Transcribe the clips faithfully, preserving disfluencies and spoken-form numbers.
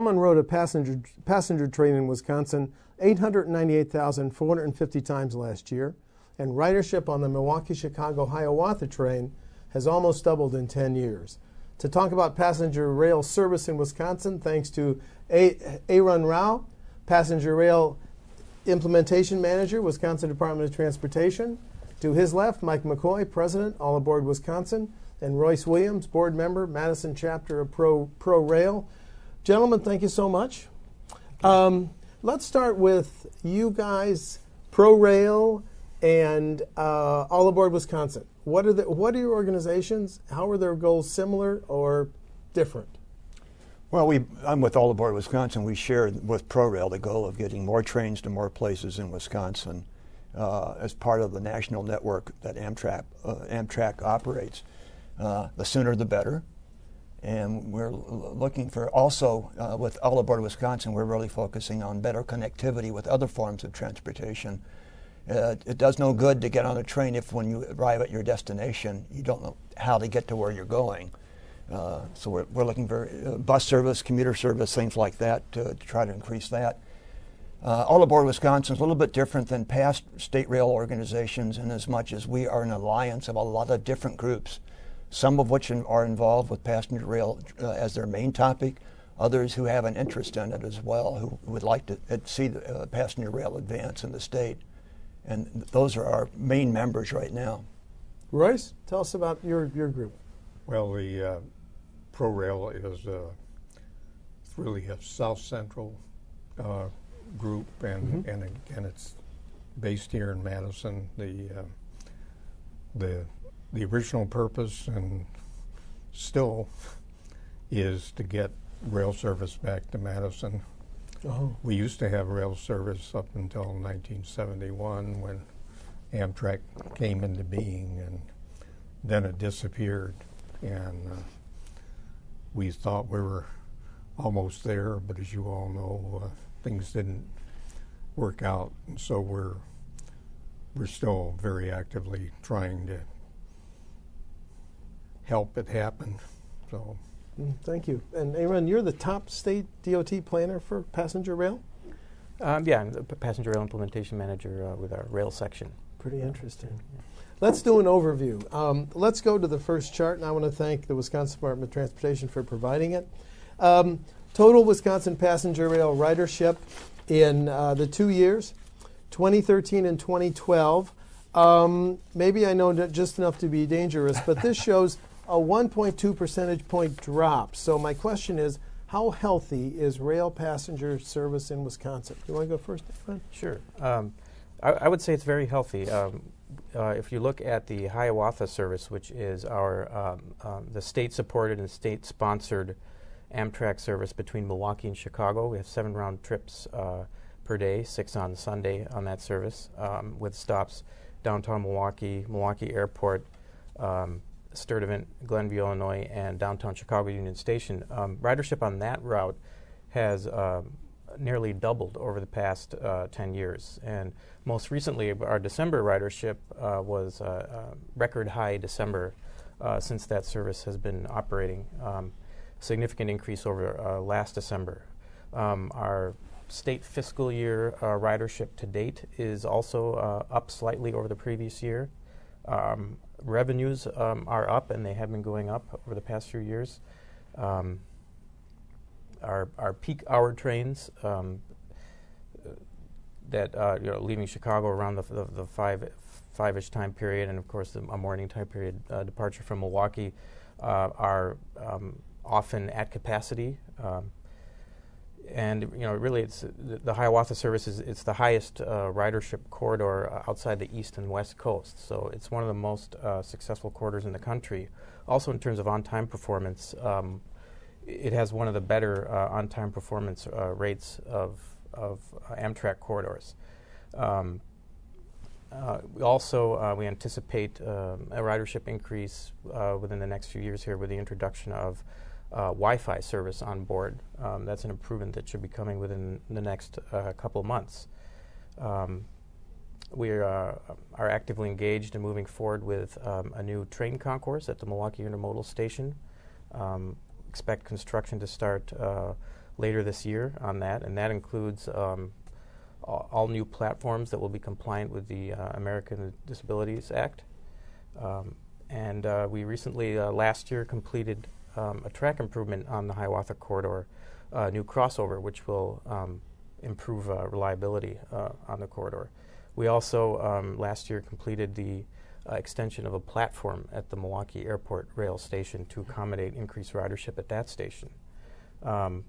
Someone rode a passenger passenger train in Wisconsin eight hundred ninety-eight thousand four hundred fifty times last year, and ridership on the Milwaukee-Chicago-Hiawatha train has almost doubled in ten years. To talk about passenger rail service in Wisconsin, thanks to a Arun Rao, Passenger Rail Implementation Manager, Wisconsin Department of Transportation. To his left, Mike McCoy, President, All Aboard Wisconsin, and Royce Williams, Board Member, Madison Chapter of Pro, Pro Rail. Gentlemen, thank you so much. Um, let's start with you guys, Pro Rail and uh, All Aboard Wisconsin. What are the, what are your organizations? How are their goals similar or different? Well, we, I'm with All Aboard Wisconsin. We share with ProRail the goal of getting more trains to more places in Wisconsin uh, as part of the national network that Amtrak, uh, Amtrak operates. Uh, the sooner the better. And we're l- looking for also, uh, with All Aboard Wisconsin, we're really focusing on better connectivity with other forms of transportation. Uh, it does no good to get on a train if when you arrive at your destination, you don't know how to get to where you're going. Uh, so we're, we're looking for uh, bus service, commuter service, things like that to, to try to increase that. Uh, All Aboard Wisconsin is a little bit different than past state rail organizations in as much as we are an alliance of a lot of different groups, some of which are involved with passenger rail uh, as their main topic, others who have an interest in it as well, who would like to uh, see the uh, passenger rail advance in the state. And those are our main members right now. Royce, tell us about your, your group. Well, the uh, ProRail is uh, really a South Central uh, group, and, mm-hmm. and again, it's based here in Madison. The uh, the the original purpose and still is to get rail service back to Madison. Oh. We used to have rail service up until nineteen seventy-one when Amtrak came into being, and then it disappeared. And uh, we thought we were almost there, but as you all know, uh, things didn't work out, and so we're we're still very actively trying to help it happen. So. Mm, thank you. And Aaron, you're the top state D O T planner for passenger rail? Um, yeah, I'm the p- passenger rail implementation manager uh, with our rail section. Pretty interesting. Yeah. Let's do an overview. Um, let's go to the first chart, and I want to thank the Wisconsin Department of Transportation for providing it. Um, total Wisconsin passenger rail ridership in uh, the two years, twenty thirteen and twenty twelve. Um, maybe I know just enough to be dangerous, but this shows a one point two percentage point drop. So my question is, how healthy is rail passenger service in Wisconsin? You want to go first, Fred? Sure. Um, I, I would say it's very healthy. Um, uh, if you look at the Hiawatha service, which is our um, um, the state-supported and state-sponsored Amtrak service between Milwaukee and Chicago, we have seven round trips uh, per day, six on Sunday on that service, um, with stops downtown Milwaukee, Milwaukee Airport, um, Sturtevant, Glenview, Illinois, and downtown Chicago Union Station. Um, ridership on that route has uh, nearly doubled over the past uh, ten years. And most recently, our December ridership uh, was uh, uh, record high December uh, since that service has been operating. Um, significant increase over uh, last December. Um, our state fiscal year uh, ridership to date is also uh, up slightly over the previous year. Um, revenues um, are up, and they have been going up over the past few years. Um, our our peak hour trains um, that uh, you know, leaving Chicago around the, the, the five five-ish time period, and of course the a morning time period uh, departure from Milwaukee uh, are um, often at capacity. Um, And you know, really, it's the, the Hiawatha service is it's the highest uh, ridership corridor uh, outside the east and west coast. So it's one of the most uh, successful corridors in the country. Also, in terms of on-time performance, um, it has one of the better uh, on-time performance uh, rates of of uh, Amtrak corridors. Um, uh, we also uh, we anticipate um, a ridership increase uh, within the next few years here with the introduction of Uh, Wi-Fi service on board. Um, that's an improvement that should be coming within the next uh, couple of months. Um, we are, uh, are actively engaged in moving forward with um, a new train concourse at the Milwaukee Intermodal Station. Um, expect construction to start uh, later this year on that, and that includes um, all, all new platforms that will be compliant with the uh, American Disabilities Act. Um, and uh, we recently, uh, last year, completed um, a track improvement on the Hiawatha Corridor, a new crossover, which will um, improve uh, reliability uh, on the corridor. We also, um, last year, completed the uh, extension of a platform at the Milwaukee Airport Rail Station to accommodate increased ridership at that station. Um,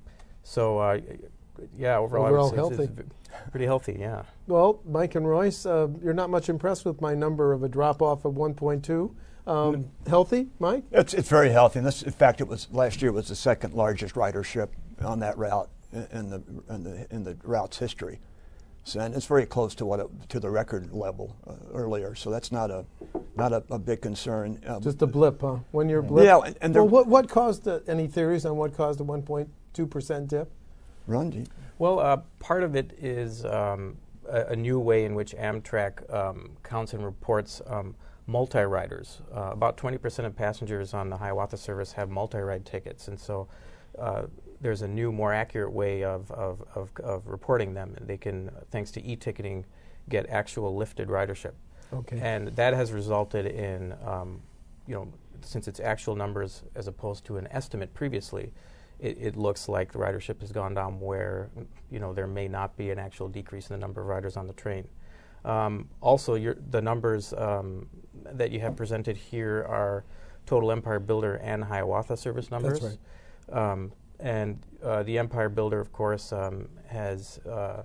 so, uh, yeah, overall, Overall I would say healthy. It's, it's pretty healthy, yeah. Well, Mike and Royce, uh, you're not much impressed with my number of a drop-off of one point two. Um, healthy, Mike? It's it's very healthy. And this, in fact, it was last year was the second largest ridership on that route in, in the in the in the route's history. So, and it's very close to what it, to the record level uh, earlier. So that's not a not a, a big concern. Um, Just a blip, huh? One-year blip? Yeah, and, and well, what, what caused, the, any theories on what caused a one point two percent dip? Rundy. Well, uh, part of it is um, a, a new way in which Amtrak um, counts and reports um, multi-riders. Uh, about twenty percent of passengers on the Hiawatha service have multi-ride tickets, and so uh, there's a new, more accurate way of, of, of, of reporting them. And they can, thanks to e-ticketing, get actual lifted ridership. Okay. And that has resulted in, um, you know, since it's actual numbers as opposed to an estimate previously, it, it looks like the ridership has gone down where, you know, there may not be an actual decrease in the number of riders on the train. Um, also, your, the numbers um, that you have presented here are total Empire Builder and Hiawatha service numbers. That's right. Um, and uh, the Empire Builder, of course, um, has uh,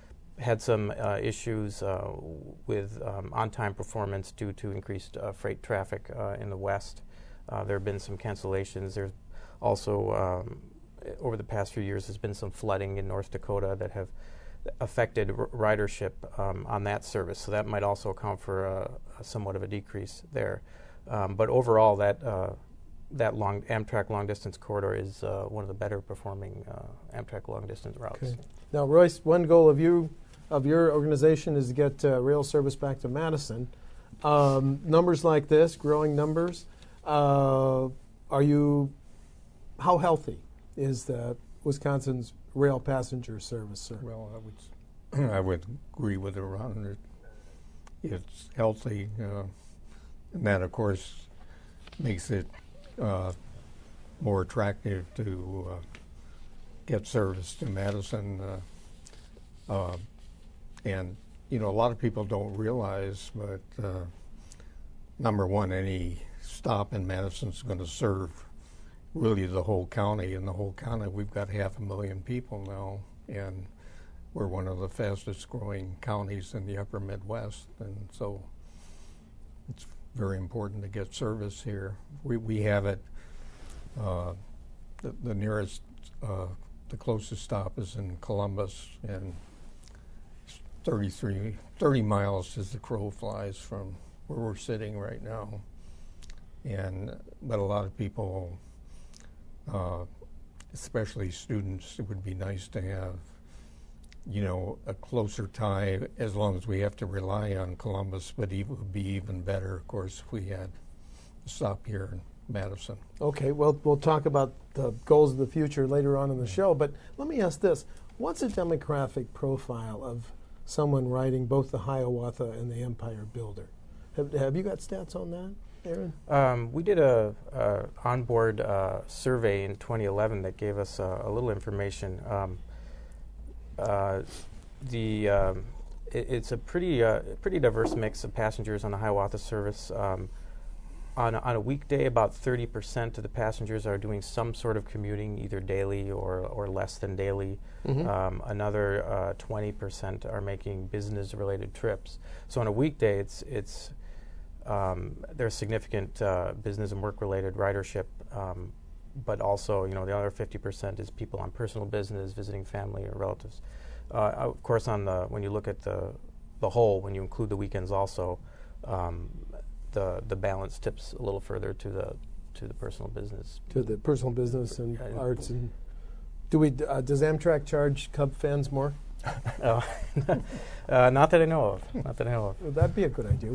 had some uh, issues uh, with um, on-time performance due to increased uh, freight traffic uh, in the west. Uh, there have been some cancellations. There's also, um, over the past few years, there's been some flooding in North Dakota that have affected r ridership um, on that service. So that might also account for a, a somewhat of a decrease there. Um, but overall, that uh, that long Amtrak long-distance corridor is uh, one of the better performing uh, Amtrak long-distance routes. Okay. Now, Royce, one goal of you, of your organization, is to get uh, rail service back to Madison. Um, numbers like this, growing numbers, uh, are you? How healthy is the Wisconsin's rail passenger service, sir? Well, I would I would agree with Ron. It, it's healthy, uh, and that, of course, makes it uh, more attractive to uh, get service to Madison. Uh, uh, and, you know, a lot of people don't realize, but uh, number one, any stop in Madison is going to serve really the whole county. In the whole county, we've got half a million people now, and we're one of the fastest growing counties in the upper Midwest, and so it's very important to get service here. We, we have it, uh, the, the nearest, uh, the closest stop is in Columbus, and it's thirty-three, thirty miles as the crow flies from where we're sitting right now. And, but a lot of people, uh, especially students, it would be nice to have, you know, a closer tie, as long as we have to rely on Columbus, but it would be even better, of course, if we had a stop here in Madison. Okay, well, we'll talk about the goals of the future later on in the show, but let me ask this. What's a demographic profile of someone riding both the Hiawatha and the Empire Builder? Have, have you got stats on that, Aaron? Um, we did a, a onboard uh, survey in twenty eleven that gave us uh, a little information. Um, uh, the um, it, it's a pretty uh, pretty diverse mix of passengers on the Hiawatha service. Um, on, a, on a weekday, about thirty percent of the passengers are doing some sort of commuting, either daily or, or less than daily. Mm-hmm. Um, another uh, twenty percent are making business-related trips. So on a weekday, it's it's Um, there's significant uh, business and work-related ridership, um, but also, you know, the other fifty percent is people on personal business, visiting family or relatives. Uh, of course, on the when you look at the the whole, when you include the weekends also, um, the the balance tips a little further to the to the personal business. To the personal business and Uh, arts. And do we? D- uh, does Amtrak charge Cub fans more? uh, uh, not that I know of. Not that I know of. Well, that'd be a good idea.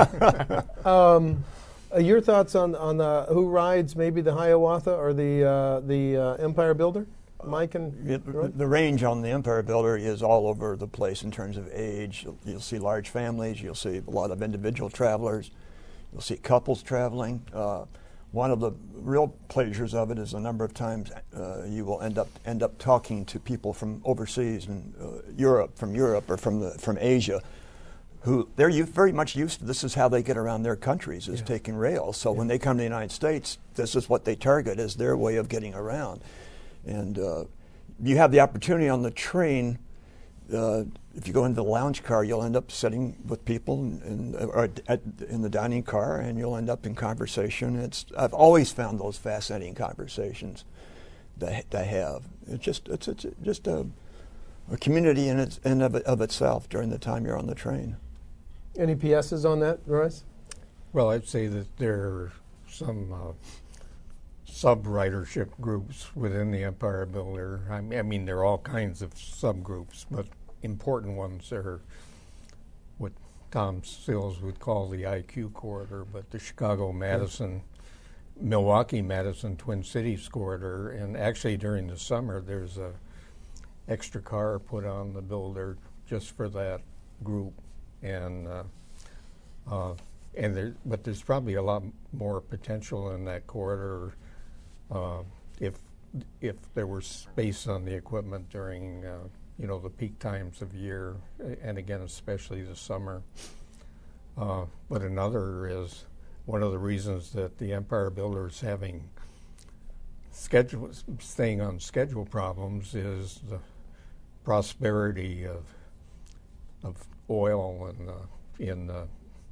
um, uh, your thoughts on on uh, who rides maybe the Hiawatha or the uh, the uh, Empire Builder? Mike and It, Roy? the range on the Empire Builder is all over the place in terms of age. You'll, you'll see large families. You'll see a lot of individual travelers. You'll see couples traveling. Uh, one of the real pleasures of it is the number of times uh, you will end up end up talking to people from overseas and uh, Europe, from Europe or from the from Asia, who they're u- very much used to. This is how they get around their countries, is Yeah. taking rail. So Yeah. when they come to the United States, this is what they target as their way of getting around. And uh, you have the opportunity on the train. Uh, if you go into the lounge car, you'll end up sitting with people in, in, or at, in the dining car, and you'll end up in conversation. It's I've always found those fascinating conversations to, to have. It's just it's, it's just a, a community in its in of, it, of itself during the time you're on the train. Any P S's on that, Royce? Well, I'd say that there are some uh, sub-ridership groups within the Empire Builder. I mean, I mean, there are all kinds of subgroups, but important ones are what Tom Sills would call the I Q corridor, but the Chicago-Madison, Milwaukee-Madison Twin Cities corridor. And actually during the summer, there's a extra car put on the Builder just for that group. And uh, uh, and there, but there's probably a lot more potential in that corridor uh, if if there were space on the equipment during uh, you know the peak times of year, and again especially the summer. Uh, but another is one of the reasons that the Empire Builder is having schedule staying on schedule problems is the prosperity of of oil in, uh, in uh,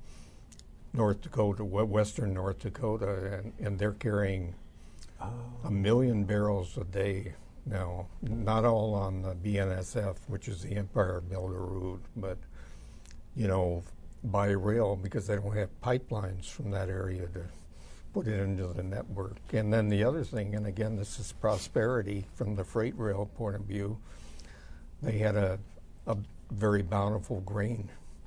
North Dakota, western North Dakota, and, and they're carrying oh. a million barrels a day now, not all on the B N S F, which is the Empire Builder route, but, you know, by rail because they don't have pipelines from that area to put it into the network. And then the other thing, and again, this is prosperity from the freight rail point of view, they had a, a very bountiful grain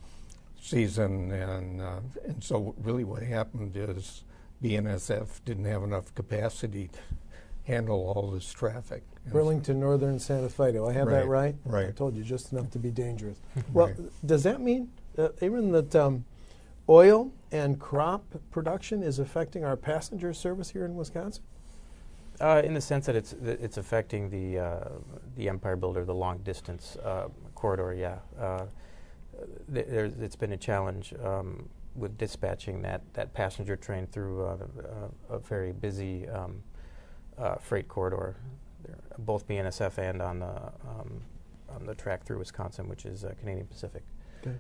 season, and uh, and so really what happened is B N S F didn't have enough capacity to handle all this traffic. Burlington Northern Santa Fe. Do I have that right? Right. I told you just enough to be dangerous. Well, Right. does that mean, uh, Aaron, that um, oil and crop production is affecting our passenger service here in Wisconsin? Uh, in the sense that it's that it's affecting the uh, the Empire Builder, the long distance uh, corridor. Yeah, uh, th- there's, it's been a challenge um, with dispatching that, that passenger train through uh, uh, a very busy um, uh, freight corridor, there, both B N S F and on the um, on the track through Wisconsin, which is uh, Canadian Pacific. Okay.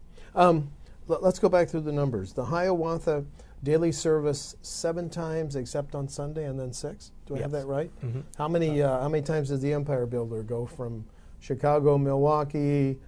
Um, l- let's go back through the numbers. The Hiawatha daily service seven times except on Sunday, and then six. Do I have Yes. that right? Mm-hmm. How many uh, how many times does the Empire Builder go from Chicago, Milwaukee,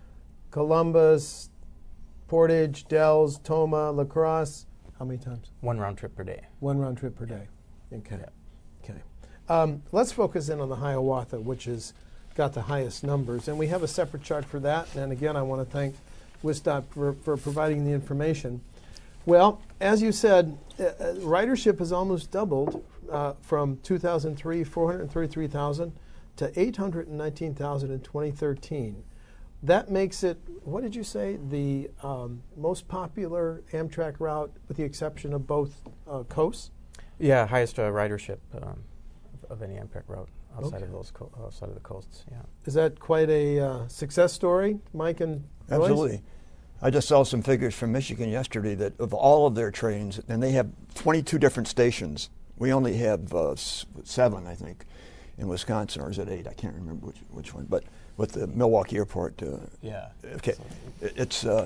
Columbus, Portage, Dells, Toma, La Crosse? How many times? One round trip per day. One round trip per day. Okay. Yeah. Okay. Um, let's focus in on the Hiawatha, which has got the highest numbers, and we have a separate chart for that. And again, I want to thank WisDOT for, for providing the information. Well, as you said, uh, uh, ridership has almost doubled uh, from two thousand three, four hundred thirty-three thousand, to eight hundred nineteen thousand in twenty thirteen. That makes it, what did you say, the um, most popular Amtrak route with the exception of both uh, coasts? Yeah, highest uh, ridership um, of, of any Amtrak route outside Okay. of those co- outside of the coasts. Yeah. Is that quite a uh, success story, Mike and Royce? Absolutely. I just saw some figures from Michigan yesterday that of all of their trains, and they have twenty-two different stations. We only have uh, s- seven, I think, in Wisconsin, or is it eight? I can't remember which which one. But with the Milwaukee Airport, uh, Yeah. okay, it, it's uh,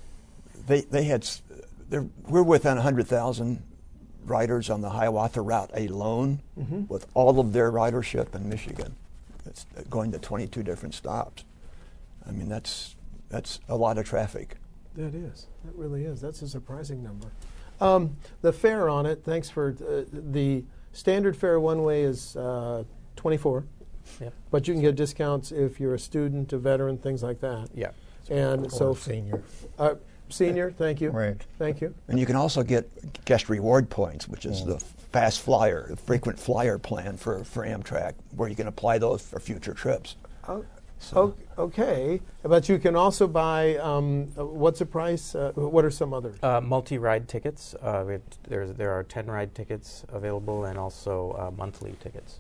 they they had s- they're, we're within a hundred thousand riders on the Hiawatha route alone, Mm-hmm. with all of their ridership in Michigan. It's going to twenty-two different stops. I mean, that's that's a lot of traffic. That is. That really is. That's a surprising number. Um, the fare on it, thanks for uh, the standard fare one way is uh, twenty-four, Yep. but you can get discounts if you're a student, a veteran, things like that. Yeah. And Or so, senior. uh, Senior, thank you. Right. Thank you. And you can also get guest reward points, which is the fast flyer, the frequent flyer plan for, for Amtrak, where you can apply those for future trips. Oh, So- o- okay, but you can also buy, um, uh, what's the price? Uh, what are some others? Uh, multi-ride tickets. Uh, we have t- there's, there are ten ride tickets available, and also uh, monthly tickets.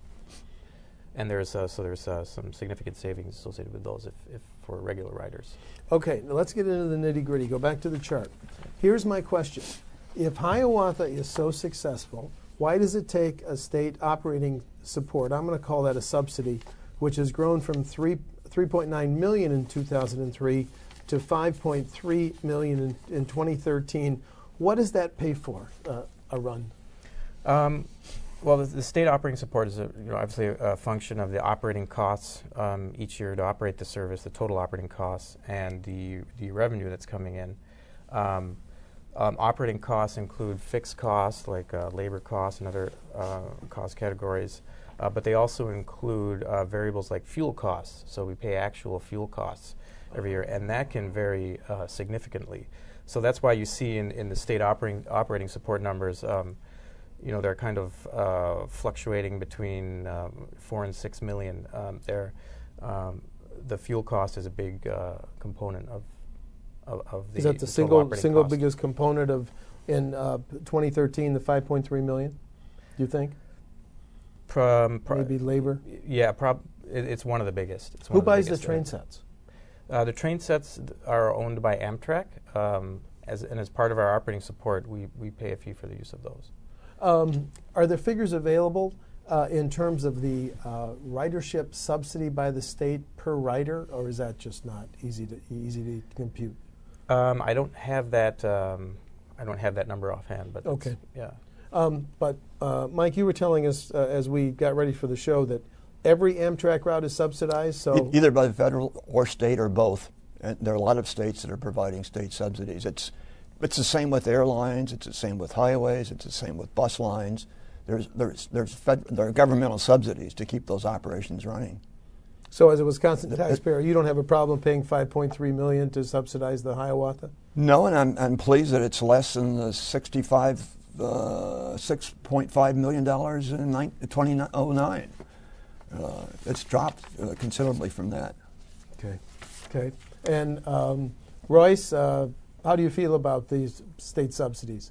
And there's uh, so there's uh, some significant savings associated with those if, if for regular riders. Okay, now let's get into the nitty-gritty. Go back to the chart. Here's my question. If Hiawatha is so successful, why does it take a state operating support, I'm going to call that a subsidy, which has grown from three, 3.9 million in two thousand three to five point three million in, in twenty thirteen. What does that pay for, uh, a run? Um, well, the, the state operating support is a, you know, obviously a, a function of the operating costs um, each year to operate the service, the total operating costs, and the the revenue that's coming in. Um, um, operating costs include fixed costs like uh, labor costs and other uh, cost categories, uh, but they also include uh, variables like fuel costs. So we pay actual fuel costs every year, and that can vary uh, significantly. So that's why you see in, in the state operating operating support numbers. Um, You know, they're kind of uh, fluctuating between um, four and six million. Um, there, um, the fuel cost is a big uh, component of of, of the. Is that the total single operating single cost. biggest component of, in uh, twenty thirteen, the five point three million, do you think? Prom, pro- Maybe labor? Yeah, prob- it, it's one of the biggest. It's one Who of buys the biggest, train uh, sets? Uh, the train sets th- are owned by Amtrak, um, as, and as part of our operating support, we, we pay a fee for the use of those. Um, are there figures available uh, in terms of the uh, ridership subsidy by the state per rider, or is that just not easy to easy to compute? Um, I don't have that. Um, I don't have that number offhand, but it's- Okay. yeah. Um, but uh, Mike, you were telling us uh, as we got ready for the show that every Amtrak route is subsidized. So E- either by the federal or state or both. And there are a lot of states that are providing state subsidies. It's it's the same with airlines. It's the same with highways. It's the same with bus lines. There's there's there's fed, there are governmental subsidies to keep those operations running. So as a Wisconsin taxpayer, you don't have a problem paying five point three million dollars to subsidize the Hiawatha? No, and I'm I'm pleased that it's less than the sixty-five uh, six point five million dollars in twenty oh nine. Uh, it's dropped uh, considerably from that. Okay. Okay. And um, Royce, uh, how do you feel about these state subsidies?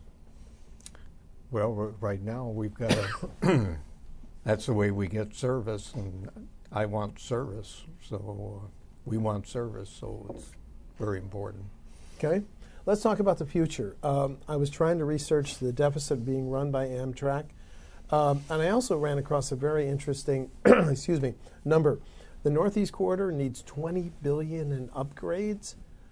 Well, r- right now we've got a that's the way we get service, and I want service, so uh, we want service, so it's very important. Okay. Let's talk about the future. Um, I was trying to research the deficit being run by Amtrak, um, and I also ran across a very interesting, excuse me, number. The Northeast Corridor needs twenty billion dollars in upgrades,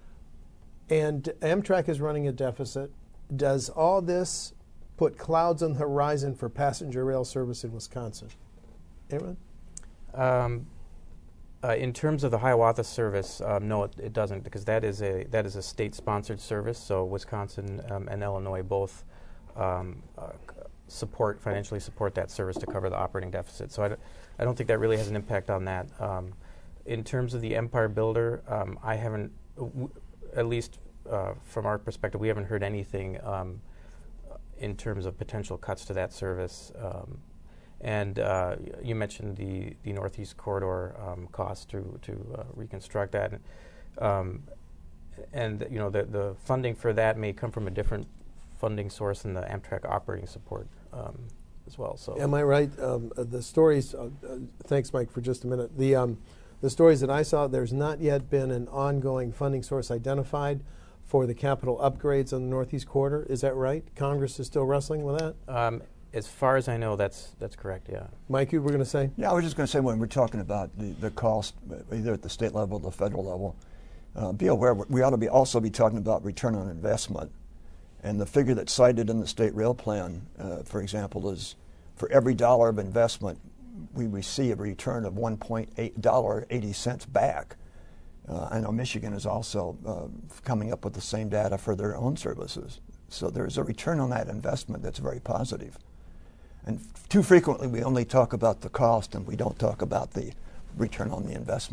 and Amtrak is running a deficit. Does all this put clouds on the horizon for passenger rail service in Wisconsin? Anyone? Um, uh, in terms of the Hiawatha service, um, no, it, it doesn't, because that is a that is a state-sponsored service. So Wisconsin um, and Illinois both um, uh, c- support financially support that service to cover the operating deficit. So I, d- I don't think that really has an impact on that. Um, in terms of the Empire Builder, um, I haven't, w- at least uh, from our perspective, we haven't heard anything um, in terms of potential cuts to that service. Um, And uh, y- you mentioned the, the Northeast Corridor um, cost to to uh, reconstruct that, um, and you know the the funding for that may come from a different funding source than the Amtrak operating support um, as well. So Am I right? Um, uh, the stories. Uh, uh, thanks, Mike, for just a minute. The um, the stories that I saw. There's not yet been an ongoing funding source identified for the capital upgrades on the Northeast Corridor. Is that right? Congress is still wrestling with that. um, as far as I know, that's that's correct. Yeah. Mike, you were going to say? Yeah, I was just going to say when we're talking about the, the cost, uh, either at the state level or the federal level, uh, be aware we ought to be also be talking about return on investment. And the figure that's cited in the state rail plan, uh, for example, is for every dollar of investment, we receive a return of one point eight dollars and eighty cents back. Uh, I know Michigan is also uh, coming up with the same data for their own services. So there's a return on that investment that's very positive. And f- too frequently we only talk about the cost and we don't talk about the return on the investment.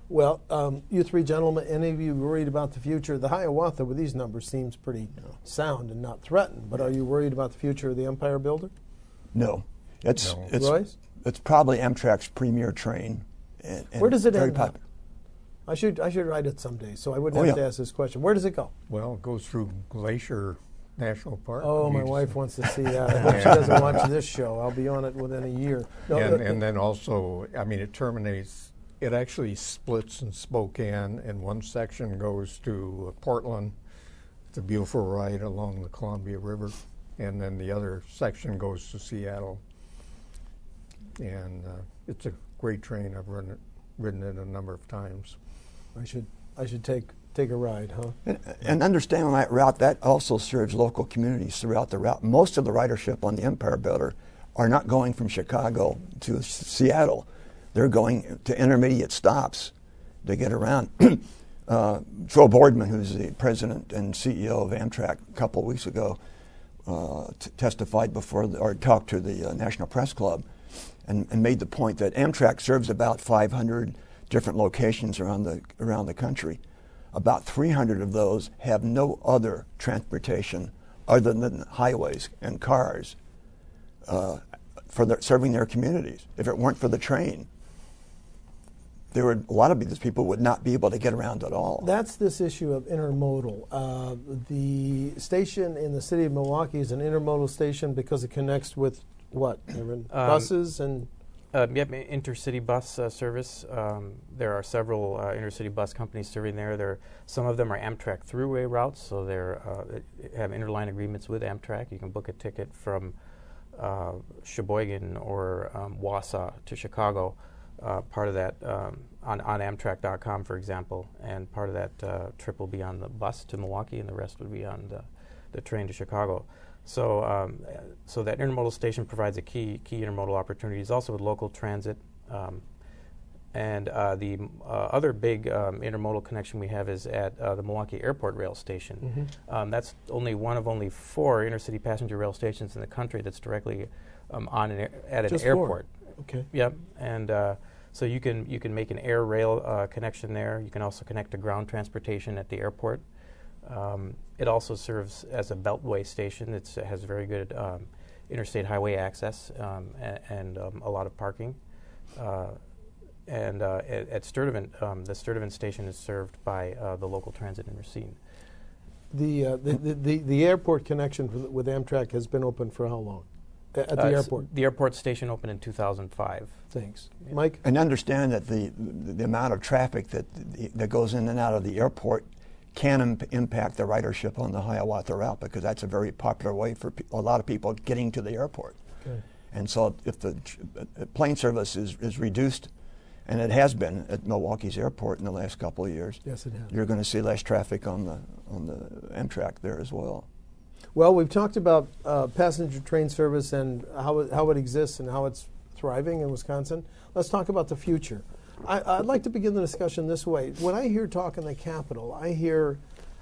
Well, um, you three gentlemen, any of you worried about the future? The Hiawatha with these numbers seems pretty sound and not threatened, but are you worried about the future of the Empire Builder? No. It's, No. it's, Royce? it's probably Amtrak's premier train. And, and Where does it very end up? popular. I should I should write it someday, so I wouldn't Oh, have yeah. to ask this question. Where does it go? Well, it goes through Glacier National Park. Oh, my You wife just- wants to see that. I hope she doesn't watch this show. I'll be on it within a year. No, and, uh, and then also, I mean, it terminates, it actually splits in Spokane, and one section goes to uh, Portland. It's a beautiful ride along the Columbia River, and then the other section goes to Seattle. And uh, it's a great train. I've run it, ridden it a number of times. I should I should take take a ride, huh? And, and understand on that route, that also serves local communities throughout the route. Most of the ridership on the Empire Builder are not going from Chicago to S- Seattle. They're going to intermediate stops to get around. uh, Joe Boardman, who's the president and C E O of Amtrak, a couple of weeks ago, uh, t- testified before, the, or talked to the uh, National Press Club, and, and made the point that Amtrak serves about five hundred different locations around the around the country. About three hundred of those have no other transportation other than highways and cars uh, for their, serving their communities. If it weren't for the train, there would a lot of these people would not be able to get around at all. That's this issue of intermodal. Uh, the station in the city of Milwaukee is an intermodal station because it connects with what? Aaron? Um, Buses and Uh, yep, intercity bus uh, service. Um, there are several uh, intercity bus companies serving there. There, some of them are Amtrak throughway routes, so they uh, have interline agreements with Amtrak. You can book a ticket from uh, Sheboygan or um, Wausau to Chicago. Uh, part of that um, on, on Amtrak dot com, for example, and part of that uh, trip will be on the bus to Milwaukee, and the rest would be on the, the train to Chicago. So, um, so that intermodal station provides a key key intermodal opportunities, also with local transit. Um, and uh, the uh, other big um, intermodal connection we have is at uh, the Milwaukee Airport Rail Station. Mhm. Um, that's only one of only four intercity passenger rail stations in the country that's directly um, on an air, at an Just four. airport. okay. Yep, and uh, so you can you can make an air rail uh, connection there. You can also connect to ground transportation at the airport. Um, it also serves as a beltway station. It's, it has very good um, interstate highway access um, a, and um, a lot of parking. Uh, and uh, at, at Sturtevant, um, the Sturtevant station is served by uh, the local transit in Racine. The, uh, the, the, the the airport connection with, with Amtrak has been open for how long? A- At the Uh, s- airport. The airport station opened in two thousand five. Thanks, Yeah. Mike. And understand that the, the, the amount of traffic that, that goes in and out of the airport can imp- impact the ridership on the Hiawatha route, because that's a very popular way for pe- a lot of people getting to the airport. Okay. And so if the tr- uh, plane service is, is reduced, and it has been at Milwaukee's airport in the last couple of years, Yes, it has. you're going to see less traffic on the on the Amtrak there as well. Well, we've talked about uh, passenger train service and how it, how it exists and how it's thriving in Wisconsin. Let's talk about the future. I, I'd like to begin the discussion this way. When I hear talk in the Capitol, I hear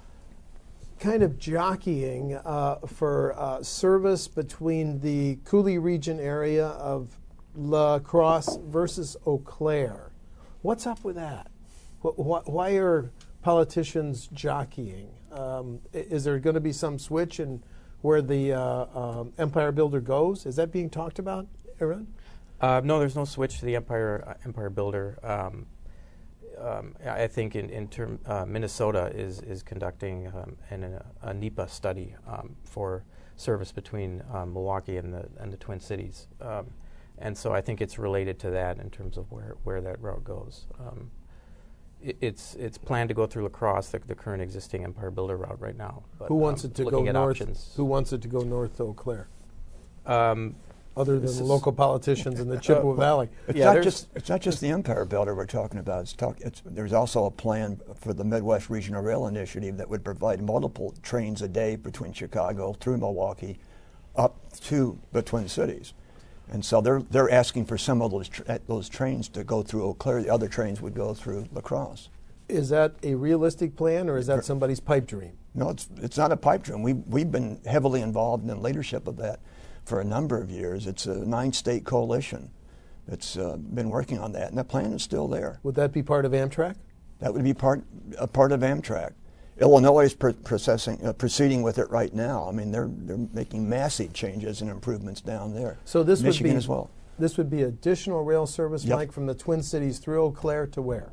kind of jockeying uh, for uh, service between the Cooley region area of La Crosse versus Eau Claire. What's up with that? Wh- wh- why are politicians jockeying? Um, i- is there going to be some switch in where the uh, um, Empire Builder goes? Is that being talked about, Aaron? Uh, no, there's no switch to the Empire uh, Empire Builder. Um, um, I I think in, in term, uh, Minnesota is is conducting um, an, a, a NEPA study um, for service between um, Milwaukee and the and the Twin Cities, um, and so I think it's related to that in terms of where, where that route goes. Um, it, it's it's planned to go through La Crosse, the, the current existing Empire Builder route right now. But, Who wants um, it to go looking at north? options. Who wants it to go north to Eau Claire? Um, Other This than is- local politicians in the Chippewa Uh, Valley. It's Yeah, not there's- just it's not just the Empire Builder we're talking about. It's talk, it's, there's also a plan for the Midwest Regional Rail Initiative that would provide multiple trains a day between Chicago through Milwaukee up to the Twin Cities. And so they're they're asking for some of those tra- those trains to go through Eau Claire. The other trains would go through La Crosse. Is that a realistic plan, or is that somebody's pipe dream? No, it's it's not a pipe dream. We we've been heavily involved in the leadership of that for a number of years. It's a nine-state coalition that's uh, been working on that, and the plan is still there. Would that be part of Amtrak? That would be part a part of Amtrak. Illinois is pr processing, uh, proceeding with it right now. I mean, they're they're making massive changes and improvements down there. So this Michigan would be as well. This would be additional rail service, Yep. Mike, from the Twin Cities through Eau Claire to where?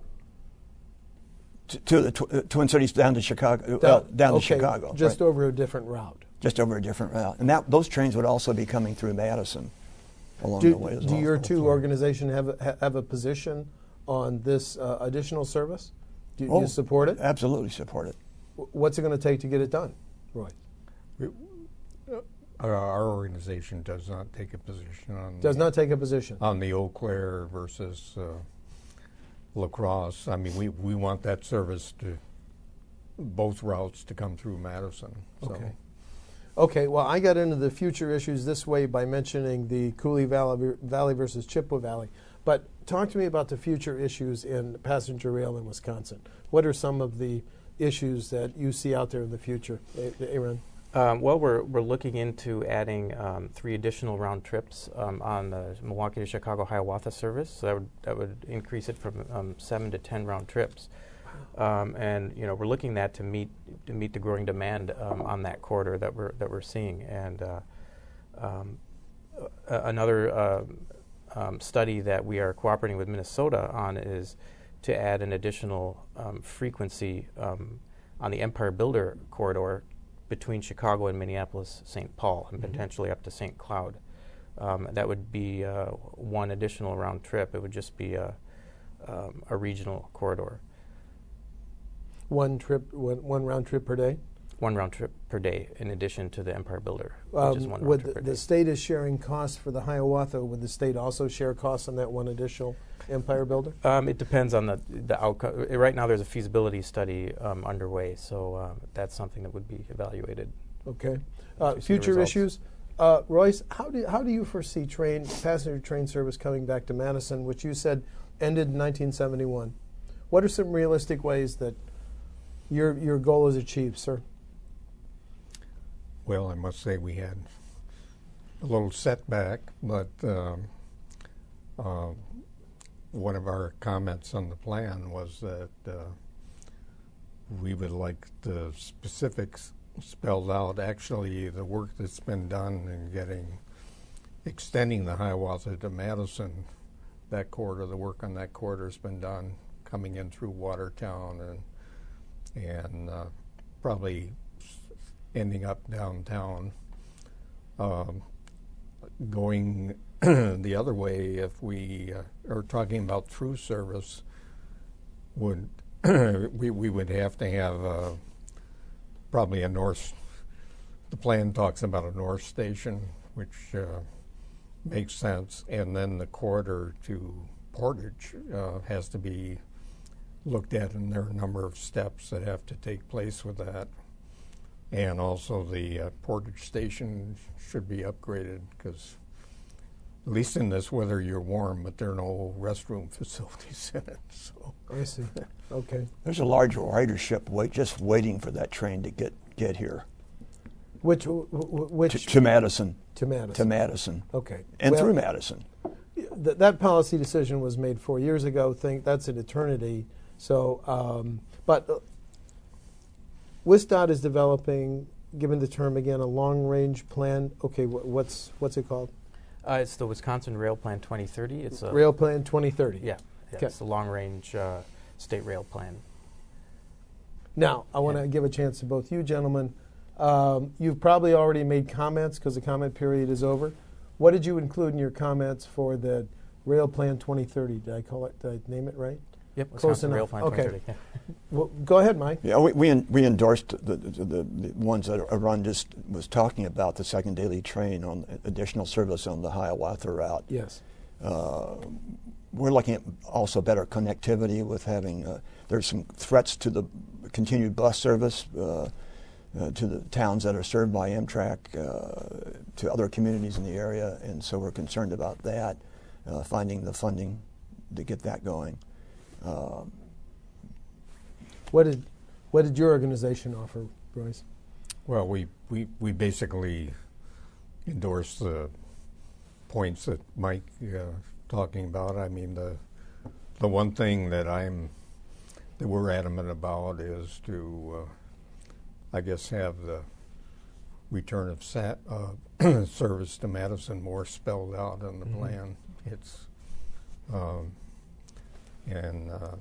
To, to the tw uh, Twin Cities down to Chicago, Down, well, down okay, to Chicago, just right. over a different route. Just over a different route, and that those trains would also be coming through Madison along Do, the way as do well. your two organizations have a, ha- have a position on this uh, additional service? Do you, Oh, you support it? Absolutely support it. W- What's it going to take to get it done, Roy? We, uh, our, our organization does not take a position on Does not take a position. on the Eau Claire versus uh, La Crosse. I mean, we, we want that service to both routes to come through Madison. So. Okay. Okay, well, I got into the future issues this way by mentioning the Cooley Valley, Valley versus Chippewa Valley. But talk to me about the future issues in passenger rail in Wisconsin. What are some of the issues that you see out there in the future, A- Aaron? Um, well, we're, we're looking into adding um, three additional round trips um, on the Milwaukee to Chicago Hiawatha service. So that would, that would increase it from um, seven to ten round trips. Um, and you know, we're looking at that to meet to meet the growing demand um, on that corridor that we're that we're seeing. And uh, um, uh, another uh, um, study that we are cooperating with Minnesota on is to add an additional um, frequency um, on the Empire Builder corridor between Chicago and Minneapolis, Saint Paul, and Mm-hmm. potentially up to Saint Cloud. Um, that would be uh, one additional round trip. It would just be a, um, a regional corridor. One trip, one, one round trip per day? One round trip per day, in addition to the Empire Builder, Um, which is one round would trip the, per the day. state is sharing costs for the Hiawatha. Would the state also share costs on that one additional Empire Builder? Um, it depends on the the outcome. Uh, Right now, there's a feasibility study um, underway, so uh, that's something that would be evaluated. Okay. Once Uh, we see the future results. issues. Uh, Royce, how do how do you foresee train passenger train service coming back to Madison, which you said ended in nineteen seventy-one? What are some realistic ways that your your goal is achieved, sir? Well, I must say we had a little setback, but um, uh, one of our comments on the plan was that uh, we would like the specifics spelled out. Actually, the work that's been done in getting, extending the Hiawatha to Madison, that corridor, the work on that corridor has been done, coming in through Watertown and and uh, probably ending up downtown. Um, going the other way, if we uh, are talking about through service, would we, we would have to have uh, probably a north, the plan talks about a north station, which uh, makes sense, and then the corridor to Portage uh, has to be looked at, and there are a number of steps that have to take place with that. And also the uh, Portage station should be upgraded because, at least in this weather, you're warm, but there are no restroom facilities in it. So I see. Okay. There's a large ridership wait, just waiting for that train to get, get here Which w- w- which to, to Madison. to Madison? To Madison. Okay. And Well, through Madison. Th- that policy decision was made four years ago. Think that's an eternity. So, um, but uh, WisDOT is developing, given the term again, a long-range plan. Okay, wh- what's what's it called? Uh, it's the Wisconsin Rail Plan twenty thirty. It's a Rail Plan twenty thirty. Yeah, yeah Okay. it's the long-range uh, state rail plan. Now, I want to give a chance to both you gentlemen. Um, you've probably already made comments because the comment period is over. What did you include in your comments for the Rail Plan twenty thirty? Did I call it? Did I name it right? Yep, Close Wisconsin Rail enough. Plan Okay. twenty thirty. Yeah. Well, go ahead, Mike. Yeah, we we, en we endorsed the, the, the, the ones that Arun just was talking about, the second daily train on additional service on the Hiawatha route. Yes. Uh, we're looking at also better connectivity with having, uh, there's some threats to the continued bus service uh, uh, to the towns that are served by Amtrak, uh, to other communities in the area, and so we're concerned about that, uh, finding the funding to get that going. Uh, What did what did your organization offer, Royce? well, we, we, we basically endorse the points that Mike uh, talking about. I mean, the the one thing that I'm that we're adamant about is to, uh, I guess, have the return of sat, uh, service to Madison more spelled out in the mm-hmm. plan. It's um, and uh,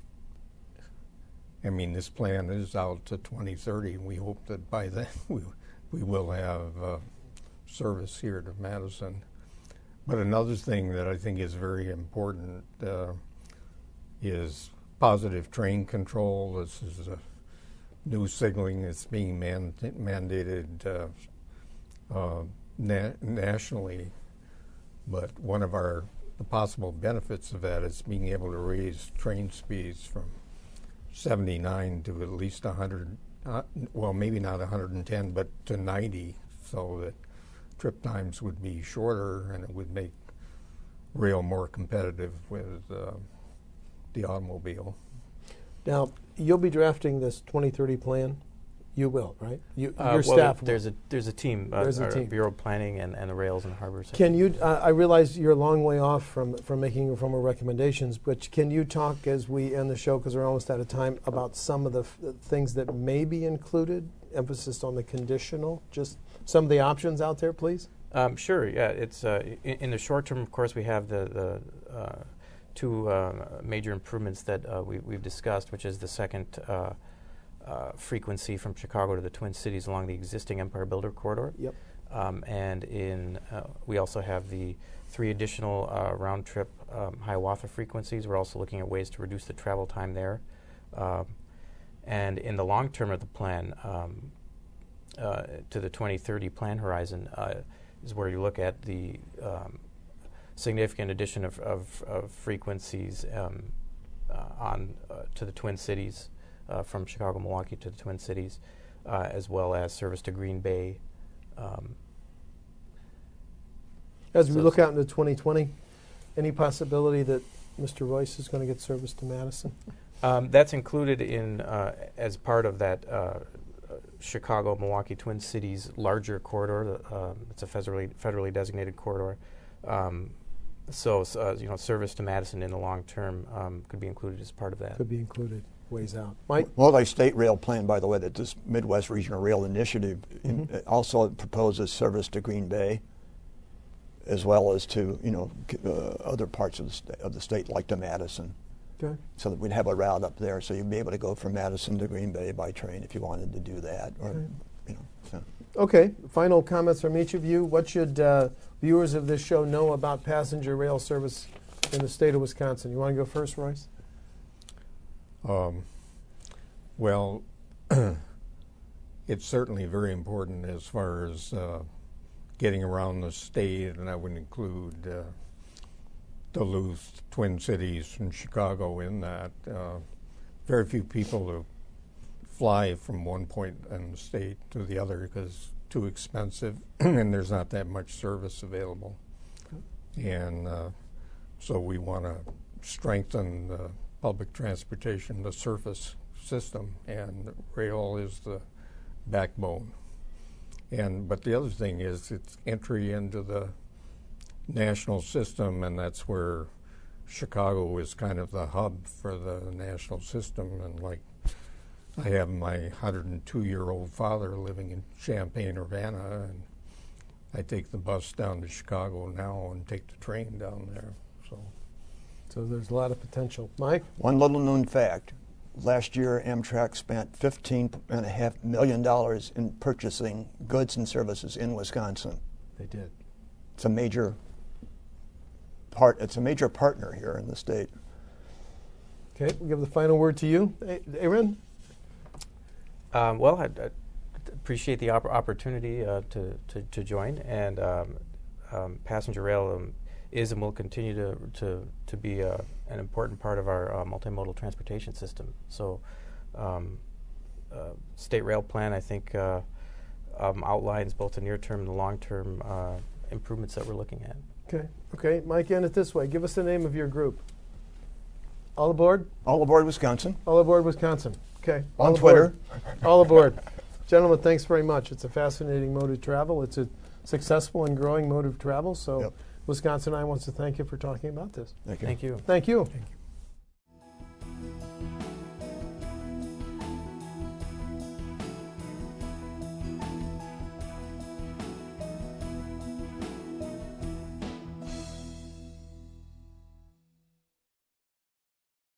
I mean, this plan is out to twenty thirty, and we hope that by then we we will have uh, service here to Madison. But another thing that I think is very important uh, is positive train control. This is a new signaling that's being man- mandated uh, uh, na- nationally. But one of our the possible benefits of that is being able to raise train speeds from seventy-nine to at least one hundred, uh, well, maybe not one hundred ten, but to ninety, so that trip times would be shorter and it would make rail more competitive with uh, the automobile. Now, you'll be drafting this twenty thirty plan. You will, right? You, uh, your well, staff. There's a there's a team. Uh, there's a our team. Bureau of Planning and, and the Rails and Harbors. Can you? Uh, I realize you're a long way off from from making formal recommendations, but can you talk as we end the show, because we're almost out of time, about some of the f- things that may be included? Emphasis on the conditional. Just some of the options out there, please. Um, sure. Yeah. It's uh, in, in the short term. Of course, we have the the uh, two uh, major improvements that uh, we, we've discussed, which is the second. Uh, Uh, frequency from Chicago to the Twin Cities along the existing Empire Builder Corridor. Yep. Um, and in uh, we also have the three additional uh, round-trip um, Hiawatha frequencies. We're also looking at ways to reduce the travel time there. Um, and in the long term of the plan, um, uh, to the twenty thirty plan horizon, uh, is where you look at the um, significant addition of, of, of frequencies um, uh, on uh, to the Twin Cities. Uh, from Chicago, Milwaukee to the Twin Cities, uh, as well as service to Green Bay. Um, as we so look out into twenty twenty, any possibility that Mister Royce is going to get service to Madison? Um, that's included in uh, as part of that uh, Chicago, Milwaukee, Twin Cities larger corridor. Uh, it's a federally federally designated corridor. Um, so, uh, you know, service to Madison in the long term um, could be included as part of that. Could be included. Ways out. Mike? Multi-state rail plan, by the way, that this Midwest Regional Rail Initiative mm-hmm. in, also proposes service to Green Bay, as well as to you know uh, other parts of the, sta- of the state, like to Madison. Okay. So that we'd have a route up there, so you'd be able to go from Madison to Green Bay by train if you wanted to do that, or okay. you know. So. Okay. Final comments from each of you. What should uh, viewers of this show know about passenger rail service in the state of Wisconsin? You want to go first, Royce? Um, well, it's certainly very important as far as uh, getting around the state, and I would include uh, Duluth, Twin Cities, and Chicago in that. Uh, very few people who fly from one point in the state to the other because it's too expensive and there's not that much service available. And uh, so we want to strengthen the public transportation, the surface system, and rail is the backbone. And but the other thing is it's entry into the national system, and that's where Chicago is kind of the hub for the national system. And like I have my one hundred two year old father living in Champaign-Urbana, and I take the bus down to Chicago now and take the train down there. So. So there's a lot of potential. Mike? One little known fact. Last year, Amtrak spent fifteen point five million dollars in purchasing goods and services in Wisconsin. They did. It's a major part. It's a major partner here in the state. Okay, we'll give the final word to you. Aaron? Um, well, I appreciate the op- opportunity uh, to, to, to join, and um, um, passenger rail um, is and will continue to to, to be uh, an important part of our uh, multimodal transportation system. So, um, uh, state rail plan, I think, uh, um, outlines both the near-term and the long-term uh, improvements that we're looking at. Okay. Okay, Mike, end it this way. Give us the name of your group. All aboard? All aboard Wisconsin. All aboard Wisconsin. Okay. On All Twitter. Aboard. All aboard. Gentlemen, thanks very much. It's a fascinating mode of travel. It's a successful and growing mode of travel, so yep. Wisconsin I wants to thank you for talking about this. Thank you. Thank you. Thank you. Thank you.